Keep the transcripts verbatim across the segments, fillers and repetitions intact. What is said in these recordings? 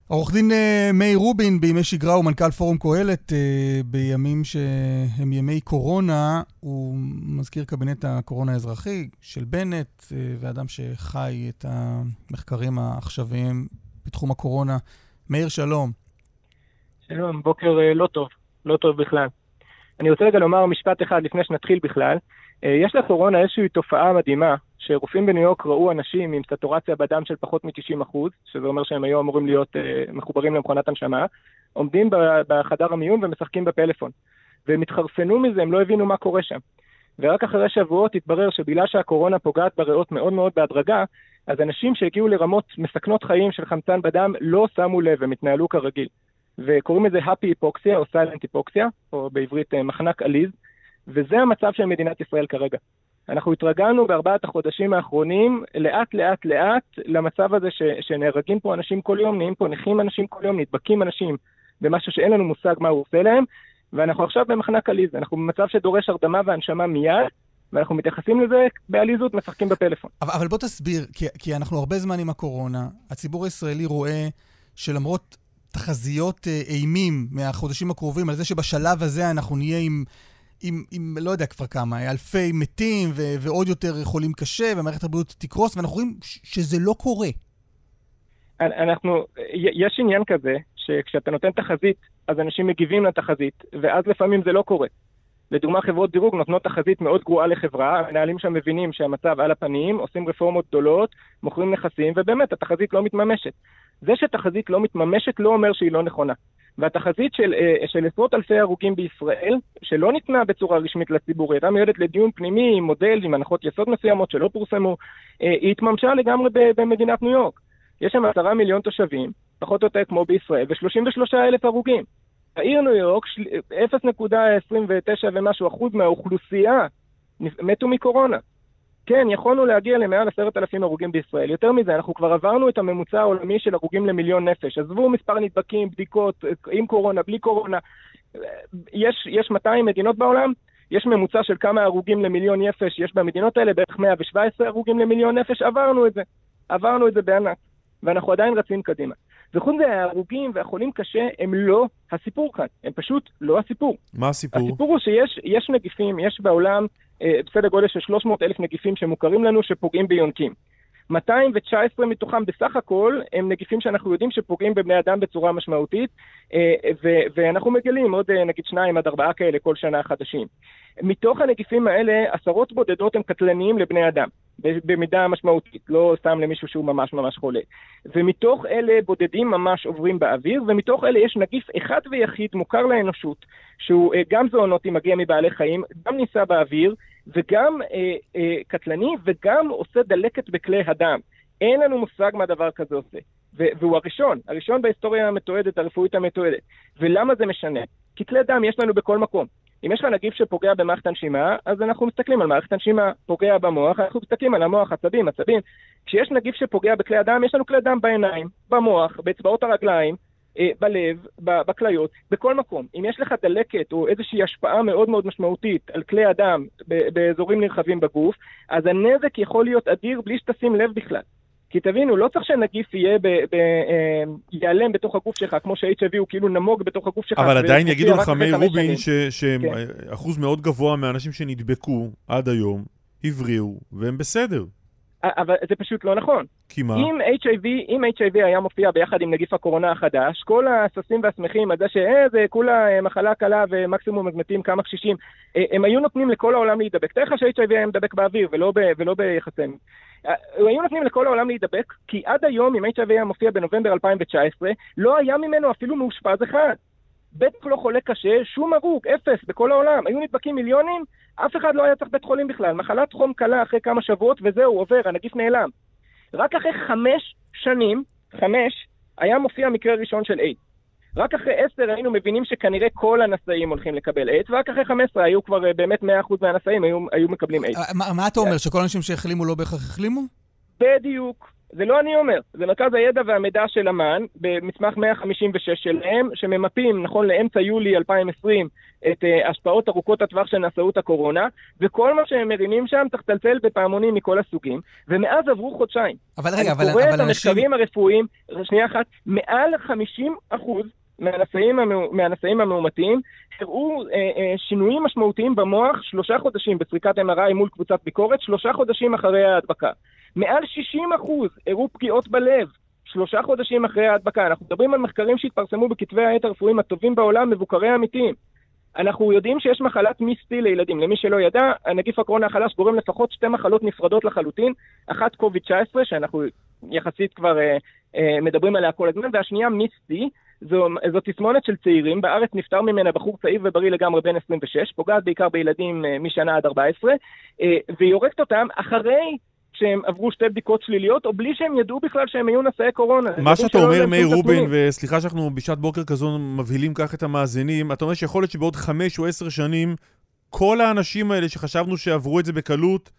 עורך דין מאיר רובין, בימי שגרה הוא מנכ"ל פורום קהלת, בימים שהם ימי קורונה, הוא מזכיר קבינט הקורונה האזרחי של בנט, ואדם שחי את המחקרים העכשוויים בתחום הקורונה. מאיר, שלום. שלום, בוקר לא טוב, לא טוב בכלל. אני רוצה רגע לומר משפט אחד לפני שנתחיל בכלל. יש לקורונה איזושהי תופעה מדהימה, שרופאים בניו יורק ראו אנשים עם סטורציה בדם של פחות מ-תשעים אחוז, שזה אומר שהם היו אמורים להיות uh, מחוברים למכונת הנשמה, עומדים בחדר המיון ומשחקים בפלאפון. והם התחרפנו מזה, הם לא הבינו מה קורה שם. ורק אחרי שבועות התברר שבגלל שהקורונה פוגעת בריאות מאוד מאוד בהדרגה, אז אנשים שהגיעו לרמות מסכנות חיים של חמצן בדם לא שמו לב, הם התנהלו כרגיל. וקוראים לזה happy היפוקסיה או silent היפוקסיה, או בעברית מחנק עליז, וזה המצב של מדינת ישראל כרגע. אנחנו התרגלנו בארבעת החודשים האחרונים, לאט לאט לאט, למצב הזה ש, שנהרגים פה אנשים כל יום, נהיים פה נכים אנשים כל יום, נדבקים אנשים במשהו שאין לנו מושג מה הוא עושה להם, ואנחנו עכשיו במחנק עליז, אנחנו במצב שדורש הרדמה והנשמה מיד, ואנחנו מתייחסים לזה בעליזות, משחקים בפלאפון. אבל, אבל בוא תסביר, כי, כי אנחנו הרבה זמן עם הקורונה, הציבור הישראלי רואה שלמרות תחזיות אימים מהחודשים הקרובים, על זה שבשלב הזה אנחנו נהיה עם... עם, עם, לא יודע כבר כמה, אלפי מתים ו- ועוד יותר חולים קשה, ומערכת הבריאות תקרוס, ואנחנו רואים ש- שזה לא קורה. אנחנו, יש עניין כזה, שכשאתה נותן תחזית, אז אנשים מגיבים לתחזית, ואז לפעמים זה לא קורה. לדוגמה, חברות דירוג נותנות תחזית מאוד גרועה לחברה, המנהלים שם מבינים שהמצב על הפנים, עושים רפורמות גדולות, מוכרים נכסים, ובאמת התחזית לא מתממשת. זה שתחזית לא מתממשת לא אומר שהיא לא נכונה. והתחזית של, של עשרות אלפי הרוגים בישראל, שלא ניתנה בצורה רשמית לציבור, הייתה מיועדת לדיון פנימי עם מודל, עם הנחות יסוד מסוימות שלא פורסמו, היא התממשה לגמרי במדינת ניו יורק. יש שם עשרה מיליון תושבים, פחות או יותר כמו בישראל, ו-שלושים ושלושה אלף הרוגים. העיר ניו יורק, אפס נקודה עשרים ותשע ומשהו אחוז מהאוכלוסייה מתו מקורונה. כן, יכולנו להגיע למעל עשרת אלפים הרוגים בישראל. יותר מזה, אנחנו כבר עברנו את הממוצע העולמי של הרוגים למיליון נפש. עזבו מספר נדבקים, בדיקות, עם קורונה, בלי קורונה. יש, יש מאתיים מדינות בעולם, יש ממוצע של כמה הרוגים למיליון נפש, יש במדינות האלה בערך מאה שבע עשרה הרוגים למיליון נפש, עברנו את זה. עברנו את זה בענק, ואנחנו עדיין רצים קדימה. וחוץ זה, ההרוגים והחולים קשה הם לא הסיפור כאן, הם פשוט לא הסיפור. מה הסיפור? הסיפור הוא שיש יש נגיפים, יש בעולם אה, בסדר גודל של שלוש מאות אלף נגיפים שמוכרים לנו שפוגעים ביונקים. מאתיים תשע עשרה מתוכם בסך הכל הם נגיפים שאנחנו יודעים שפוגעים בבני אדם בצורה משמעותית, אה, ו- ואנחנו מגלים עוד אה, נגיד שניים עד ארבעה כאלה כל שנה חדשים. מתוך הנגיפים האלה, עשרות בודדות הם קטלניים לבני אדם. במידה משמעותית, לא סתם למישהו שהוא ממש ממש חולה. ומתוך אלה בודדים ממש עוברים באוויר, ומתוך אלה יש נגיף אחד ויחיד מוכר לאנושות, שהוא גם זואונוטי מגיע מבעלי חיים, גם ניסה באוויר, וגם אה, אה, קטלני, וגם עושה דלקת בכלי הדם. אין לנו מושג מה דבר כזה עושה. והוא הראשון, הראשון בהיסטוריה המתועדת, הרפואית המתועדת. ולמה זה משנה? כי כלי דם יש לנו בכל מקום. אם יש לך נגיף שפוגע במערכת הנשימה, אז אנחנו מסתכלים על מערכת הנשימה, פוגע במוח, אנחנו מסתכלים על המוח, עצבים, עצבים. כשיש נגיף שפוגע בכלי הדם, יש לנו כלי דם בעיניים, במוח, באצבעות הרגליים, בלב, בכליות, בכל מקום. אם יש לך דלקת או איזושהי השפעה מאוד מאוד משמעותית על כלי הדם באזורים נרחבים בגוף, אז הנזק יכול להיות אדיר בלי שתשים לב בכלל. כי תבינו, לא צריך שנגיף יהיה ב, ב, אה, ייעלם בתוך הגוף שלך, כמו ש-אייץ' איי וי הוא כאילו נמוג בתוך הגוף שלך. אבל עדיין יגידו לך מאיר רובין שאחוז כן. מאוד גבוה מהאנשים שנדבקו עד היום, הבריאו, והם בסדר. אבל זה פשוט לא נכון. כי מה? אם אייץ' איי וי, אם אייץ' איי וי היה מופיע ביחד עם נגיף הקורונה החדש, כל הססים והשמחים, עד שזה כולה מחלה קלה ומקסימום מתים כמה קשישים, הם היו נותנים לכל העולם להידבק. תראה לך ש-אייץ' איי וי היה מדבק באוויר ולא, ב, ולא ביחסים. היו נותנים לכל העולם להידבק, כי עד היום, אם אייץ' איי וי היה מופיע בנובמבר אלפיים תשע עשרה, לא היה ממנו אפילו מאושפז אחד. בטח לא חולה קשה, שום הרוג, אפס, בכל העולם. היו נדבקים מיליונים, אף אחד לא היה צריך בית חולים בכלל. מחלת חום קלה אחרי כמה שבועות, וזהו, עובר, הנגיף נעלם. רק אחרי חמש שנים, חמש, היה מופיע מקרה ראשון של איידס. רק אחרי עשר היינו מבינים שכנראה כל הנשאים הולכים לקבל איידס, ורק אחרי חמש עשרה היו כבר באמת מאה אחוז מהנשאים היו, היו מקבלים איידס. מה, מה אתה אומר, שכל אנשים שהחלימו לא בהכרח החלימו? בדיוק, זה לא אני אומר, זה מרכז הידע והמידע של אמ"ן, במסמך מאה חמישים ושש שלהם, שממפים נכון לאמצע יולי אלפיים ועשרים את uh, השפעות ארוכות הטווח של נשאות הקורונה, וכל מה שהם מרימים שם צריך לטלטל בפעמונים מכל הסוגים, ומאז עברו חודשיים. אבל רגע, אבל, אני קורא אבל את אנשים... המחקרים הרפואיים, שנייה אחת, מעל חמישים אחוז מהנשאים, המאו, מהנשאים המאומתיים, הראו אה, אה, שינויים משמעותיים במוח שלושה חודשים בסריקת אם אר איי מול קבוצת ביקורת, שלושה חודשים אחרי ההדבקה. מעל שישים אחוז הראו פגיעות בלב, שלושה חודשים אחרי ההדבקה. אנחנו מדברים על מחקרים שהתפרסמו בכתבי העת הרפואיים הטובים בעולם, מבוקרי אמיתיים. אנחנו יודעים שיש מחלת מיסטי לילדים. למי שלא ידע, הנגיף הקורונה החדש גורם לפחות שתי מחלות נפרדות לחלוטין, אחת קוביד תשע עשרה, שאנחנו יחסית כבר אה, אה, מדברים עליה כל הזמן, והשנייה מיסטי, זו, זו תסמונת של צעירים, בארץ נפטר ממנה בחור צעיר ובריא לגמרי בן עשרים ושש, פוגעת בעיקר בילדים אה, משנה עד ארבע עשרה, אה, והיא יורקת אותם אחרי שהם עברו שתי בדיקות שליליות, או בלי שהם ידעו בכלל שהם היו נשאי קורונה. מה שאתה אומר, מאיר רובין, וסליחה שאנחנו בשעת בוקר כזו מבהילים כך את המאזינים, אתה אומר שיכול להיות שבעוד חמש או עשר שנים, כל האנשים האלה שחשבנו שעברו את זה בקלות,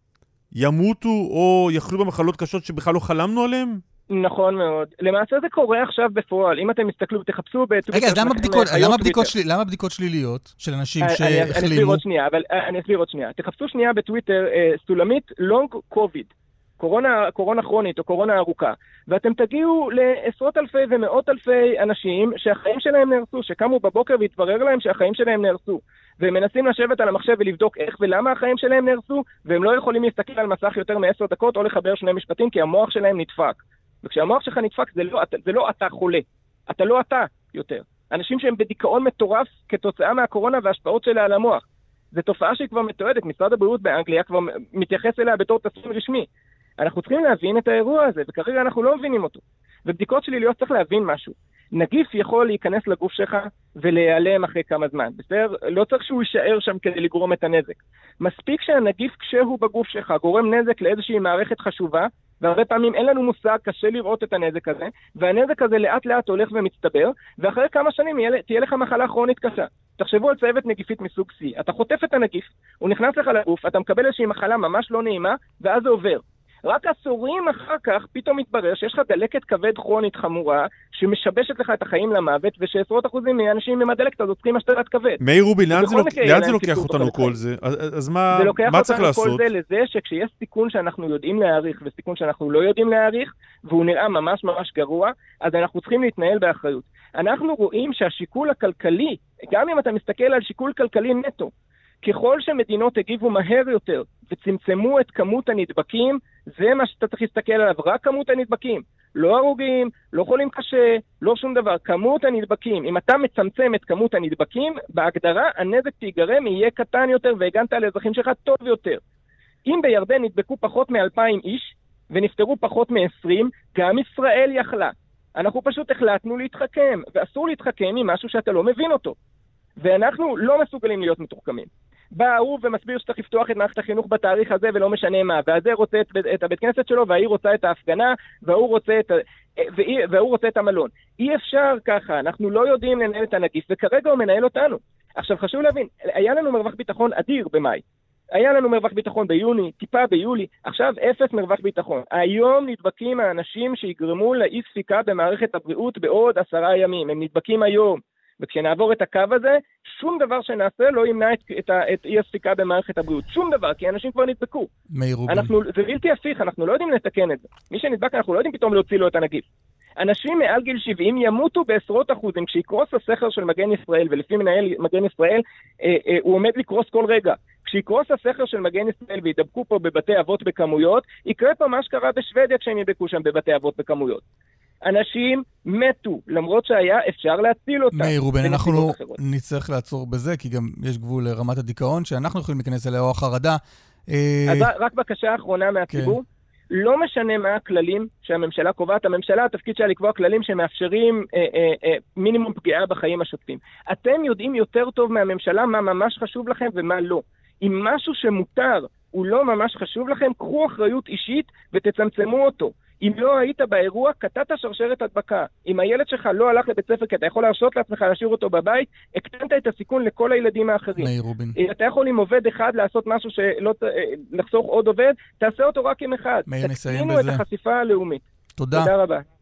ימותו או יחלו במחלות קשות שבכלל לא חלמנו עליהם? נכון מאוד. למעשה זה קורה עכשיו בפועל. אם אתם מסתכלו, תחפשו בטוויטר... רגע, אז למה בדיקות, למה בדיקות, שלי, למה בדיקות שליליות של אנשים שהחלימו? אני אסביר עוד שנייה, אבל אני אסביר עוד שנייה. תחפשו שנייה בטוויטר, סולמית לונג קוביד, קורונה, קורונה כרונית או קורונה ארוכה, ואתם תגיעו לעשרות אלפי ומאות אלפי אנשים שהחיים שלהם נהרסו, שקמו בבוקר והתברר להם שהחיים שלהם נהרסו, והם מנסים לשבת על המחשב ולבדוק איך ולמה החיים שלהם נהרסו, והם לא יכולים להסתכל על מסך יותר מעשר דקות או לחבר שני משפטים, כי המוח שלהם נדפק. וכשהמוח שלך נדפק, זה לא, זה לא אתה חולה. אתה לא אתה יותר. אנשים שהם בדיכאון מטורף כתוצאה מהקורונה וההשפעות שלה על המוח. זו תופעה שהיא כבר מתועדת. משרד הבריאות באנגליה כבר מתייחס אליה בתור תסמין רשמי. אנחנו צריכים להבין את האירוע הזה, וכרגע אנחנו לא מבינים אותו. ובדיקות שליליות צריך להבין משהו. נגיף יכול להיכנס לגוף שלך ולהיעלם אחרי כמה זמן. בסדר? לא צריך שהוא יישאר שם כדי לגרום את הנזק. מספיק שהנגיף כשהוא בגוף שלך גורם נזק לאיזושהי מערכת חשובה, והרבה פעמים אין לנו מושג, קשה לראות את הנזק הזה, והנזק הזה לאט לאט הולך ומצטבר, ואחרי כמה שנים תהיה לך מחלה כרונית קשה. תחשבו על צהבת נגיפית מסוג C. אתה חוטף את הנגיף, הוא נכנס לך לגוף, אתה מקבל איזושהי מחלה ממש לא נעימה, ואז זה עובר. רק עשורים אחר כך פתאום מתברר שיש לך דלקת כבד כרונית חמורה, שמשבשת לך את החיים למוות, ושעשרות אחוזים מהאנשים עם הדלקת הזאת צריכים השתלת כבד. מאיר רובין, לאן זה לוקח אותנו כל זה? אז מה צריך לעשות? זה לוקח אותנו כל זה לזה שכשיש סיכון שאנחנו יודעים להעריך, וסיכון שאנחנו לא יודעים להעריך, והוא נראה ממש ממש גרוע, אז אנחנו צריכים להתנהל באחריות. אנחנו רואים שהשיקול הכלכלי, גם אם אתה מסתכל על שיקול כלכלי נטו, ככל שמדינות הגיבו מהר יותר וצמצמו את כמות הנדבקים, זה מה שאתה צריך להסתכל עליו, רק כמות הנדבקים. לא הרוגים, לא חולים קשה, לא שום דבר. כמות הנדבקים, אם אתה מצמצם את כמות הנדבקים, בהגדרה הנזק תיגרם יהיה קטן יותר והגנת על האזרחים שלך טוב יותר. אם בירדן נדבקו פחות מ-אלפיים איש ונפטרו פחות מ-עשרים, גם ישראל יכלה. אנחנו פשוט החלטנו להתחכם, ואסור להתחכם עם משהו שאתה לא מבין אותו. ואנחנו לא מסוגלים להיות מתוחכמים. בא הוא ומסביר שצריך לפתוח את מערכת החינוך בתאריך הזה ולא משנה מה, והזה רוצה את, את הבית כנסת שלו, והיא רוצה את ההפגנה, והוא רוצה את, והוא רוצה את המלון. אי אפשר ככה, אנחנו לא יודעים לנהל את הנגיף, וכרגע הוא מנהל אותנו. עכשיו חשוב להבין, היה לנו מרווח ביטחון אדיר במאי, היה לנו מרווח ביטחון ביוני, טיפה ביולי, עכשיו אפס מרווח ביטחון. היום נדבקים האנשים שיגרמו לאי ספיקה במערכת הבריאות בעוד עשרה ימים, הם נדבקים היום. וכשנעבור את הקו הזה, שום דבר שנעשה לא ימנע את, את, את אי הספיקה במערכת הבריאות. שום דבר, כי אנשים כבר נדבקו. אנחנו, זה בלתי הפיך, אנחנו לא יודעים לתקן את זה. מי שנדבק, אנחנו לא יודעים פתאום להוציא לו את הנגיף. אנשים מעל גיל שבעים ימותו בעשרות אחוזים, כשיקרוס הסכר של מגן ישראל, ולפי מנהל מגן ישראל, אה, אה, הוא עומד לקרוס כל רגע. כשיקרוס הסכר של מגן ישראל וידבקו פה בבתי אבות בכמויות, יקרה פה מה שקרה בשוודיה כשהם ידבקו שם בבתי אבות בכמויות. אנשים מתו, למרות שהיה אפשר להציל אותם. מאיר רובין, אנחנו נצטרך לעצור בזה, כי גם יש גבול לרמת הדיכאון, שאנחנו יכולים להיכנס אליה או החרדה. אז רק בקשה האחרונה מהציבור, לא משנה מה הכללים שהממשלה קובעת, הממשלה, התפקיד שלה לקבוע כללים שמאפשרים מינימום פגיעה בחיים השוטפים. אתם יודעים יותר טוב מהממשלה מה ממש חשוב לכם ומה לא. אם משהו שמותר הוא לא ממש חשוב לכם, קחו אחריות אישית ותצמצמו אותו. אם לא היית באירוע, קטעת שרשרת הדבקה. אם הילד שלך לא הלך לבית ספר, כי אתה יכול להרשות לעצמך להשאיר אותו בבית, הקטנת את הסיכון לכל הילדים האחרים. מאיר רובין. אתה יכול עם עובד אחד לעשות משהו שלא, לחסוך עוד עובד, תעשה אותו רק עם אחד. מאיר, נסיים תקטינו בזה. את החשיפה הלאומית. תודה. תודה רבה.